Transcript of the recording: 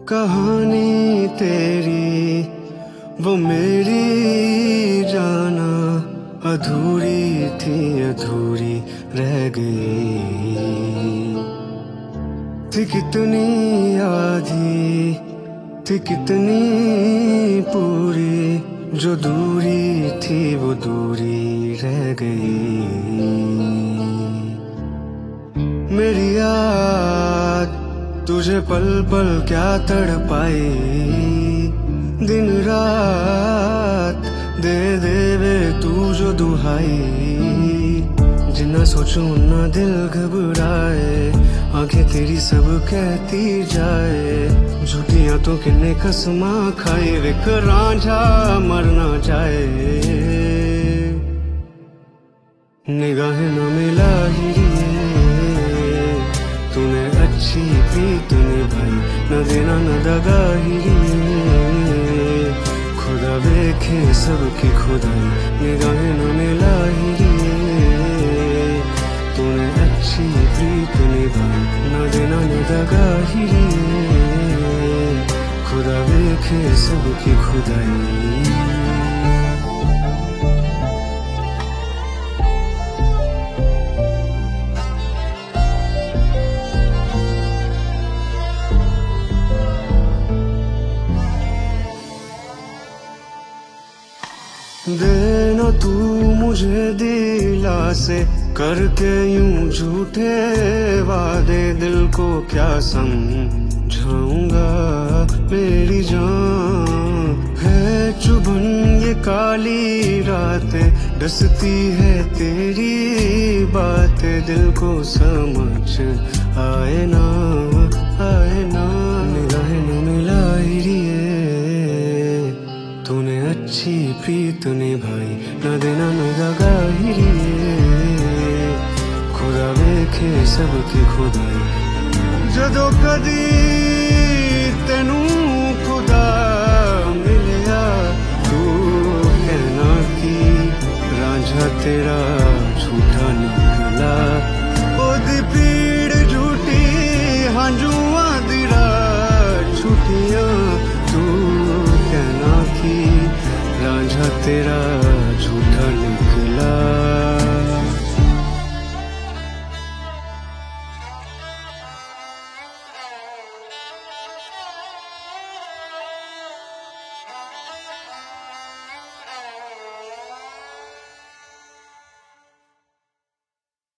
कहानी तेरी वो मेरी जाना अधूरी थी, अधूरी रह गई थी। कितनी आधी थी, कितनी पूरी, जो दूरी थी वो दूरी रह गई। मेरी याद तुझे पल पल क्या तड़पाई, दिन रात दे दे वे तू जो दुहाई। जितना सोचूं ना दिल घबराए, आंखें तेरी सब कहती जाए। झूठियां तो किन्ने कसमा खाए, वे रांझा मर ना जाए। निगाहें न मिला ही तूने अच्छी प्रीत निभाई, न देना न दगा ही खुदा देखे सबकी खुदाई। निगाहें न मिला ही तूने अच्छी प्रीत निभाई, न देना न दगा ही खुदा देखे सबकी खुदाई। देना तू मुझे दिलासे, करके यूं झूठे वादे। दिल को क्या समझाऊंगा, मेरी जान है चुभन ये काली रातें। डसती है तेरी बातें, दिल को समझ आए ना, आए ना। निगाहें न मिलाई तूने अच्छी प्रीत निभाई, न देना न दगा ही खुदा देखे सबकी खुदाई। जदों कदी तेनू खुदा मिलिया, तू कहना कि रांझा तेरा झूठा निकला। ओदी पीड़ झूठी हांजुआ दी रात छुटियां, तू कहना कि रांझा तेरा